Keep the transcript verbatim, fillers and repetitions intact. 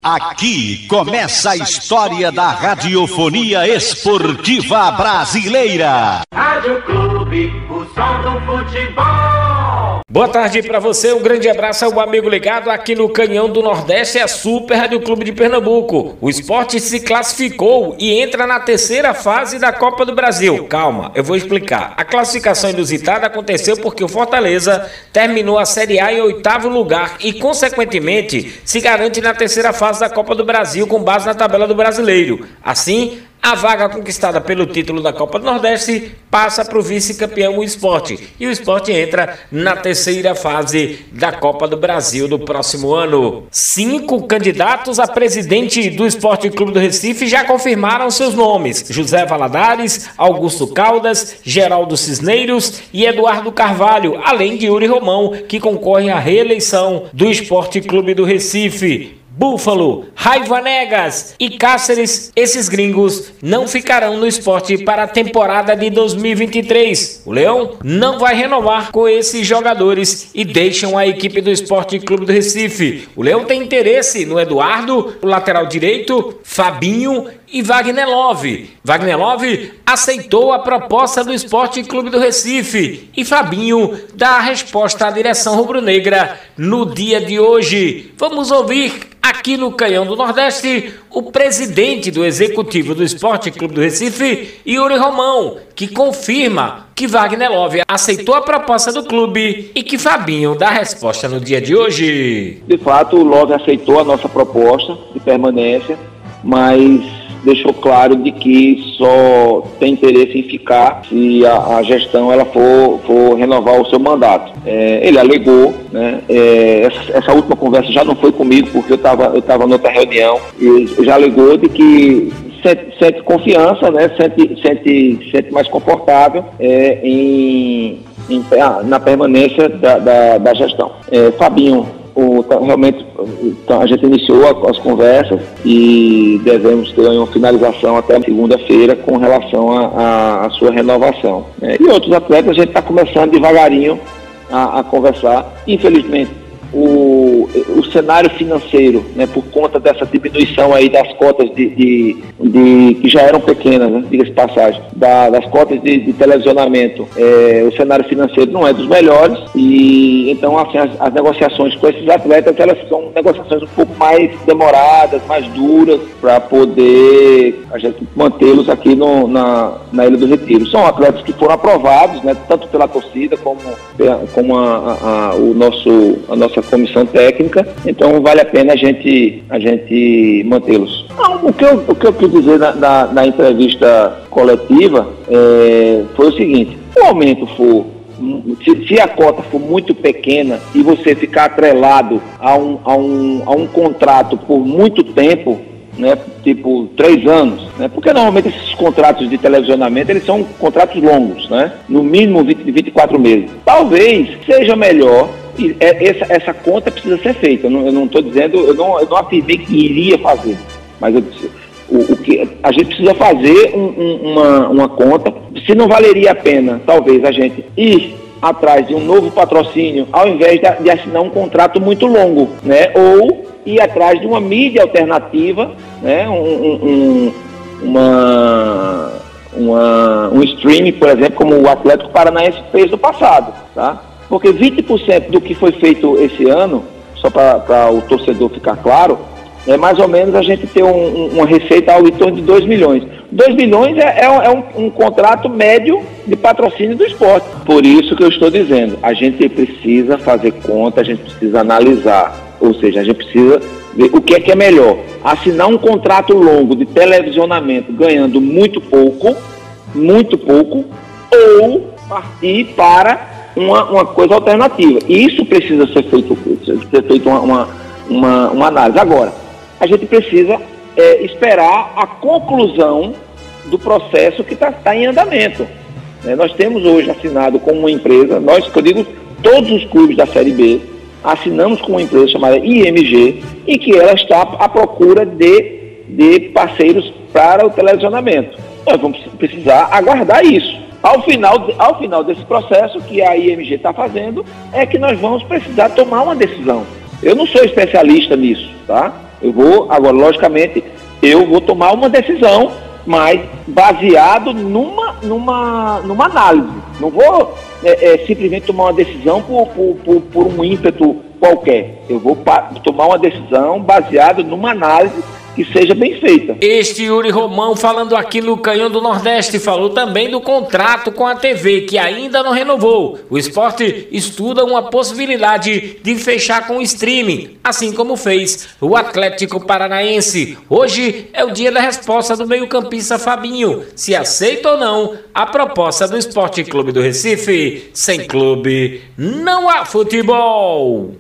Aqui começa a história da radiofonia esportiva brasileira. Rádio Clube, o som do futebol. Boa tarde para você, um grande abraço ao amigo ligado aqui no Canhão do Nordeste, a Super Rádio Clube de Pernambuco. O esporte se classificou e entra na terceira fase da Copa do Brasil. Calma, eu vou explicar. A classificação inusitada aconteceu porque o Fortaleza terminou a Série A em oitavo lugar e, consequentemente, se garante na terceira fase da Copa do Brasil com base na tabela do Brasileiro. Assim, a vaga conquistada pelo título da Copa do Nordeste passa para o vice-campeão, o Sport. E o Sport entra na terceira fase da Copa do Brasil do próximo ano. Cinco candidatos a presidente do Esporte Clube do Recife já confirmaram seus nomes: José Valadares, Augusto Caldas, Geraldo Cisneiros e Eduardo Carvalho, além de Yuri Romão, que concorre à reeleição do Esporte Clube do Recife. Búfalo, Raiva Negas e Cáceres, esses gringos não ficarão no esporte para a temporada de dois mil e vinte e três. O Leão não vai renovar com esses jogadores e deixam a equipe do Esporte Clube do Recife. O Leão tem interesse no Eduardo, o lateral direito, Fabinho e Wagner Love. Wagner Love aceitou a proposta do Esporte Clube do Recife e Fabinho dá a resposta à direção rubro-negra no dia de hoje. Vamos ouvir aqui no Canhão do Nordeste o presidente do executivo do Esporte Clube do Recife, Yuri Romão, que confirma que Wagner Love aceitou a proposta do clube e que Fabinho dá a resposta no dia de hoje. De fato, o Love aceitou a nossa proposta de permanência, mas deixou claro de que só tem interesse em ficar se a, a gestão ela for, for renovar o seu mandato. É, ele alegou, né, é, essa, essa última conversa já não foi comigo, porque eu estava eu estava em outra reunião, e já alegou de que sente, sente confiança, né, sente, sente, sente mais confortável é, em, em, na permanência da, da, da gestão. É, Fabinho, O, realmente a gente iniciou as conversas e devemos ter uma finalização até segunda-feira com relação à sua renovação. É, e outros atletas a gente está começando devagarinho a, a conversar. Infelizmente, o, o cenário financeiro, né, por conta dessa diminuição aí das cotas de, de, de que já eram pequenas, né, diga-se passagem, da, das cotas de, de televisionamento, é, o cenário financeiro não é dos melhores e então assim, as, as negociações com esses atletas elas são negociações um pouco mais demoradas, mais duras, para poder a gente mantê-los aqui no, na, na Ilha do Retiro. São atletas que foram aprovados, né, tanto pela torcida como, como a, a, a, o nosso, a nossa comissão técnica, então vale a pena a gente, a gente mantê-los. O que eu, o que eu quis dizer na, na, na entrevista coletiva é, foi o seguinte: se o aumento for, se, se a cota for muito pequena e você ficar atrelado a um, a um, a um contrato por muito tempo, né, tipo três anos, né, porque normalmente esses contratos de televisionamento eles são contratos longos, né, no mínimo vinte, vinte e quatro meses. Talvez seja melhor. E essa, essa conta precisa ser feita. Eu não estou dizendo, eu não, eu não afirmei que iria fazer, mas eu, o, o que, a gente precisa fazer um, um, uma, uma conta. Se não valeria a pena, talvez, a gente ir atrás de um novo patrocínio, ao invés de, de assinar um contrato muito longo, né? Ou ir atrás de uma mídia alternativa, né? um, um, uma, uma, um streaming, por exemplo, como o Atlético Paranaense fez no passado, tá? Porque vinte por cento do que foi feito esse ano, só para o torcedor ficar claro, é mais ou menos a gente ter um, um, uma receita ao em torno de dois milhões. dois milhões é, é, um, é um, um contrato médio de patrocínio do esporte. Por isso que eu estou dizendo, a gente precisa fazer conta, a gente precisa analisar, ou seja, a gente precisa ver o que é que é melhor. Assinar um contrato longo de televisionamento ganhando muito pouco, muito pouco, ou partir para Uma, uma coisa alternativa. E isso precisa ser feito, ser feito uma, uma, uma, uma análise. Agora, a gente precisa é, esperar a conclusão do processo que está tá em andamento. É, nós temos hoje assinado com uma empresa, nós, que eu digo, todos os clubes da Série B, assinamos com uma empresa chamada I M G e que ela está à procura de, de parceiros para o televisionamento. Nós vamos precisar aguardar isso. Ao final, ao final desse processo que a I M G está fazendo, é que nós vamos precisar tomar uma decisão. Eu não sou especialista nisso, tá? Eu vou, agora, logicamente, eu vou tomar uma decisão, mas baseado numa, numa, numa análise. Não vou é, é, simplesmente tomar uma decisão por, por, por, por um ímpeto qualquer. Eu vou pa- tomar uma decisão baseada numa análise que seja bem feita. Este Yuri Romão, falando aqui no Canhão do Nordeste, falou também do contrato com a T V, que ainda não renovou. O esporte estuda uma possibilidade de fechar com o streaming, assim como fez o Atlético Paranaense. Hoje é o dia da resposta do meio-campista Fabinho, se aceita ou não a proposta do Esporte Clube do Recife. Sem clube, não há futebol.